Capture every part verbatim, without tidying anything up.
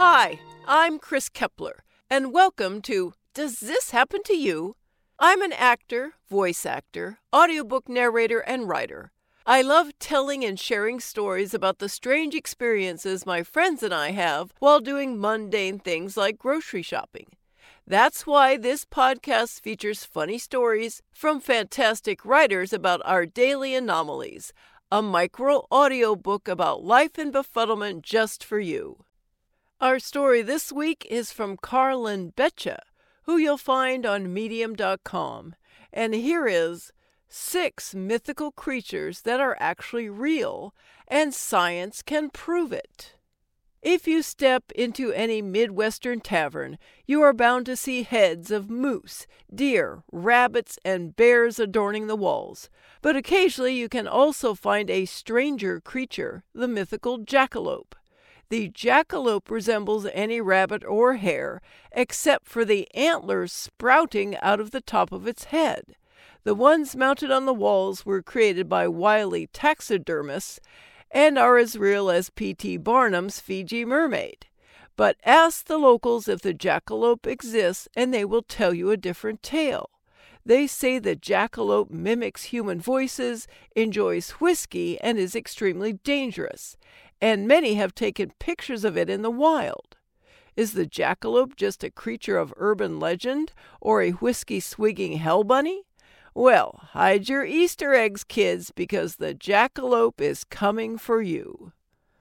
Hi, I'm Chris Kepler, and welcome to Does This Happen to You? I'm an actor, voice actor, audiobook narrator, and writer. I love telling and sharing stories about the strange experiences my friends and I have while doing mundane things like grocery shopping. That's why this podcast features funny stories from fantastic writers about our daily anomalies, a micro audiobook about life and befuddlement just for you. Our story this week is from Carlin Betcha, who you'll find on medium dot com, and here is Six Mythical Creatures That Are Actually Real, and Science Can Prove It. If you step into any Midwestern tavern, you are bound to see heads of moose, deer, rabbits, and bears adorning the walls. But occasionally you can also find a stranger creature, the mythical jackalope. The jackalope resembles any rabbit or hare, except for the antlers sprouting out of the top of its head. The ones mounted on the walls were created by wily taxidermists and are as real as P T Barnum's Fiji mermaid. But ask the locals if the jackalope exists and they will tell you a different tale. They say the jackalope mimics human voices, enjoys whiskey, and is extremely dangerous, and many have taken pictures of it in the wild. Is the jackalope just a creature of urban legend or a whiskey-swigging hell bunny? Well, hide your Easter eggs, kids, because the jackalope is coming for you.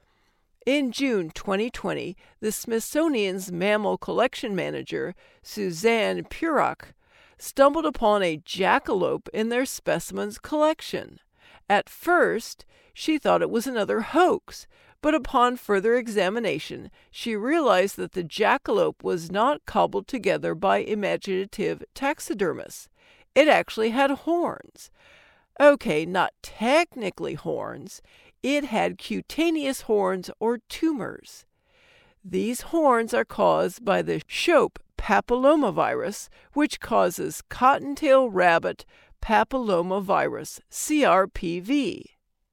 In June twenty twenty, the Smithsonian's mammal collection manager, Suzanne Purock, stumbled upon a jackalope in their specimens collection. At first, she thought it was another hoax, but upon further examination, she realized that the jackalope was not cobbled together by imaginative taxidermists. It actually had horns. Okay, not technically horns. It had cutaneous horns or tumors. These horns are caused by the Shope papillomavirus, which causes cottontail rabbit papillomavirus, C R P V.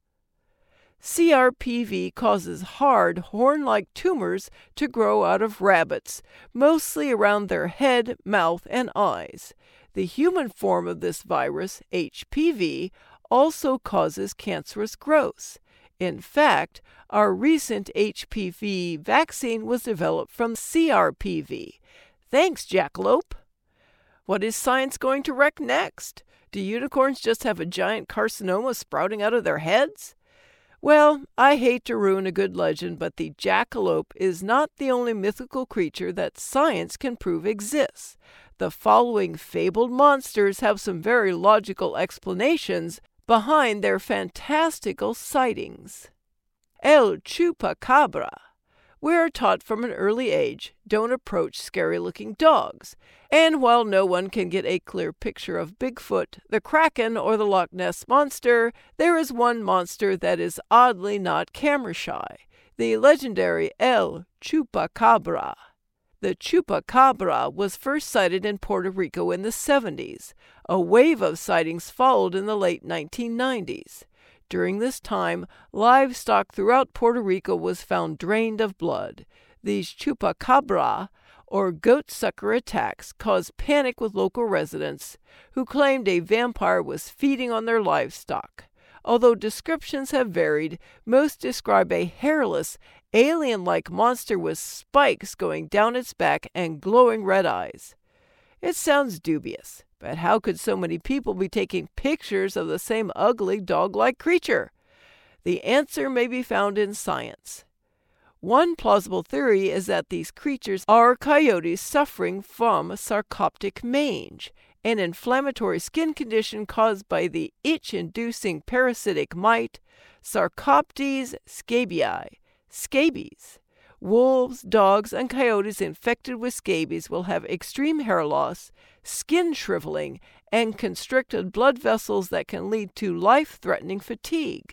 C R P V causes hard, horn-like tumors to grow out of rabbits, mostly around their head, mouth, and eyes. The human form of this virus, H P V, also causes cancerous growth. In fact, our recent H P V vaccine was developed from C R P V. Thanks, jackalope. What is science going to wreck next? Do unicorns just have a giant carcinoma sprouting out of their heads? Well, I hate to ruin a good legend, but the jackalope is not the only mythical creature that science can prove exists. The following fabled monsters have some very logical explanations behind their fantastical sightings. El Chupacabra. We are taught from an early age, don't approach scary-looking dogs. And while no one can get a clear picture of Bigfoot, the Kraken, or the Loch Ness Monster, there is one monster that is oddly not camera-shy, the legendary El Chupacabra. The Chupacabra was first sighted in Puerto Rico in the seventies. A wave of sightings followed in the late nineteen nineties. During this time, livestock throughout Puerto Rico was found drained of blood. These chupacabra, or goat-sucker attacks, caused panic with local residents, who claimed a vampire was feeding on their livestock. Although descriptions have varied, most describe a hairless, alien-like monster with spikes going down its back and glowing red eyes. It sounds dubious. But how could so many people be taking pictures of the same ugly dog-like creature? The answer may be found in science. One plausible theory is that these creatures are coyotes suffering from sarcoptic mange, an inflammatory skin condition caused by the itch-inducing parasitic mite Sarcoptes scabiei, scabies. Wolves, dogs, and coyotes infected with scabies will have extreme hair loss, skin shriveling, and constricted blood vessels that can lead to life-threatening fatigue.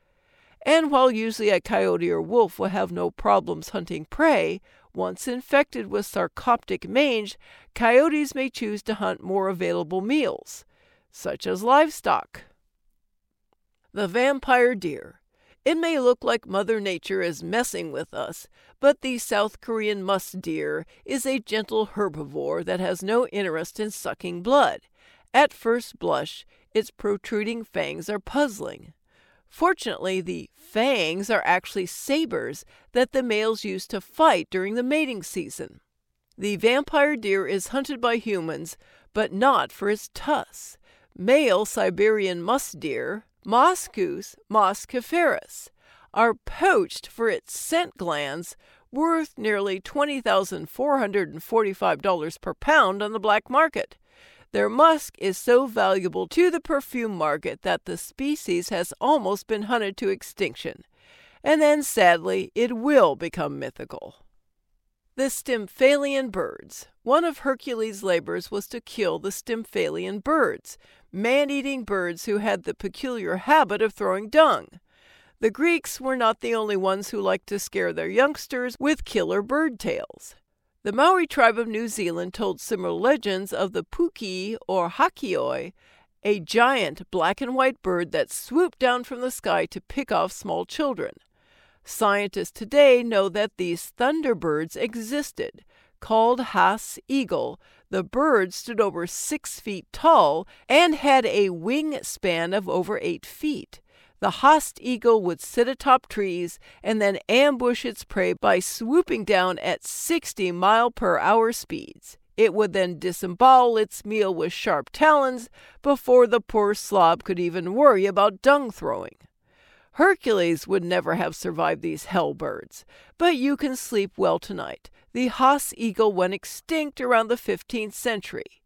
And while usually a coyote or wolf will have no problems hunting prey, once infected with sarcoptic mange, coyotes may choose to hunt more available meals, such as livestock. The vampire deer. It may look like Mother Nature is messing with us, but the South Korean musk deer is a gentle herbivore that has no interest in sucking blood. At first blush, its protruding fangs are puzzling. Fortunately, the fangs are actually sabers that the males use to fight during the mating season. The vampire deer is hunted by humans, but not for its tusks. Male Siberian musk deer, Muscus musciferus, are poached for its scent glands, worth nearly twenty thousand four hundred forty-five dollars per pound on the black market. Their musk is so valuable to the perfume market that the species has almost been hunted to extinction. And then, sadly, it will become mythical. The Stymphalian birds. One of Hercules' labors was to kill the Stymphalian birds, man-eating birds who had the peculiar habit of throwing dung. The Greeks were not the only ones who liked to scare their youngsters with killer bird tales. The Maori tribe of New Zealand told similar legends of the puki or hakioi, a giant black and white bird that swooped down from the sky to pick off small children. Scientists today know that these thunderbirds existed. Called Haas eagle, the bird stood over six feet tall and had a wingspan of over eight feet. The Haas eagle would sit atop trees and then ambush its prey by swooping down at sixty mile per hour speeds. It would then disembowel its meal with sharp talons before the poor slob could even worry about dung throwing. Hercules would never have survived these hell birds, but you can sleep well tonight. The Haas eagle went extinct around the fifteenth century.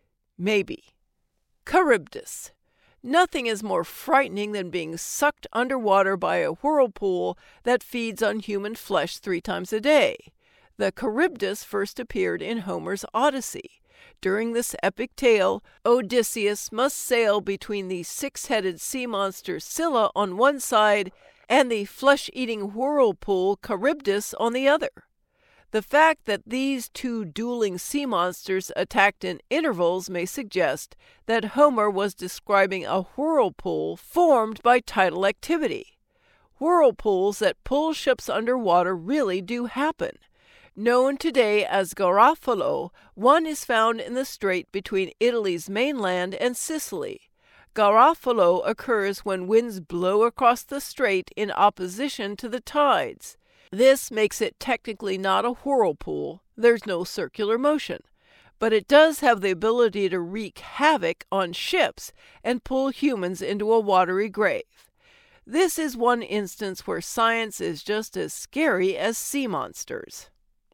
Maybe. Charybdis. Nothing is more frightening than being sucked underwater by a whirlpool that feeds on human flesh three times a day. The Charybdis first appeared in Homer's Odyssey. During this epic tale, Odysseus must sail between the six-headed sea monster Scylla on one side and the flesh-eating whirlpool Charybdis on the other. The fact that these two dueling sea monsters attacked in intervals may suggest that Homer was describing a whirlpool formed by tidal activity. Whirlpools that pull ships underwater really do happen. Known today as Garofalo, one is found in the strait between Italy's mainland and Sicily. Garofalo occurs when winds blow across the strait in opposition to the tides. This makes it technically not a whirlpool. There's no circular motion. But it does have the ability to wreak havoc on ships and pull humans into a watery grave. This is one instance where science is just as scary as sea monsters.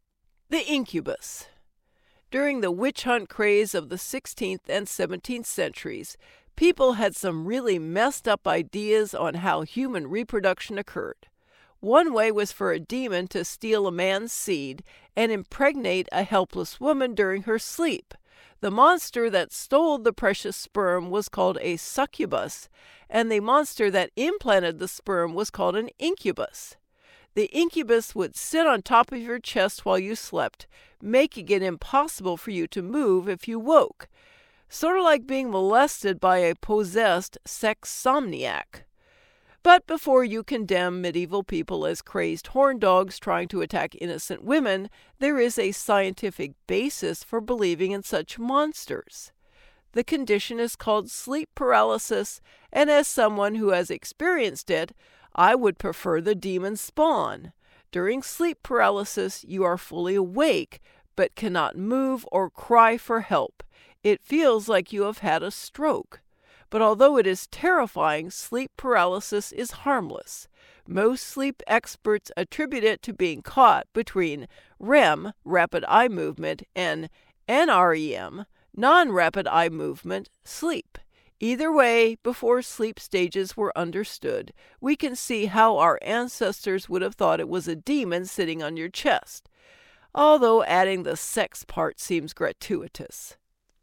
The incubus. During the witch hunt craze of the sixteenth and seventeenth centuries, people had some really messed up ideas on how human reproduction occurred. One way was for a demon to steal a man's seed and impregnate a helpless woman during her sleep. The monster that stole the precious sperm was called a succubus, and the monster that implanted the sperm was called an incubus. The incubus would sit on top of your chest while you slept, making it impossible for you to move if you woke. Sort of like being molested by a possessed sexsomniac. But before you condemn medieval people as crazed horn dogs trying to attack innocent women, there is a scientific basis for believing in such monsters. The condition is called sleep paralysis, and as someone who has experienced it, I would prefer the demon spawn. During sleep paralysis, you are fully awake, but cannot move or cry for help. It feels like you have had a stroke. But although it is terrifying, sleep paralysis is harmless. Most sleep experts attribute it to being caught between R E M, rapid eye movement, and N R E M, non-rapid eye movement, sleep. Either way, before sleep stages were understood, we can see how our ancestors would have thought it was a demon sitting on your chest, although adding the sex part seems gratuitous.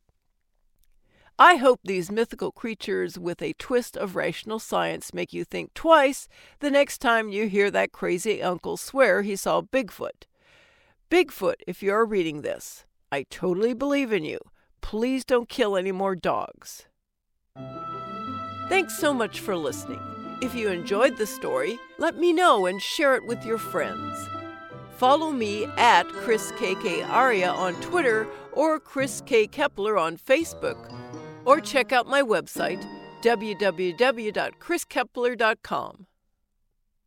I hope these mythical creatures with a twist of rational science make you think twice the next time you hear that crazy uncle swear he saw Bigfoot. Bigfoot, if you are reading this, I totally believe in you. Please don't kill any more dogs. Thanks so much for listening. If you enjoyed the story, let me know and share it with your friends. Follow me at Chris K K Aria on Twitter or Chris K. Kepler on Facebook. Or check out my website, w w w dot chris kepler dot com.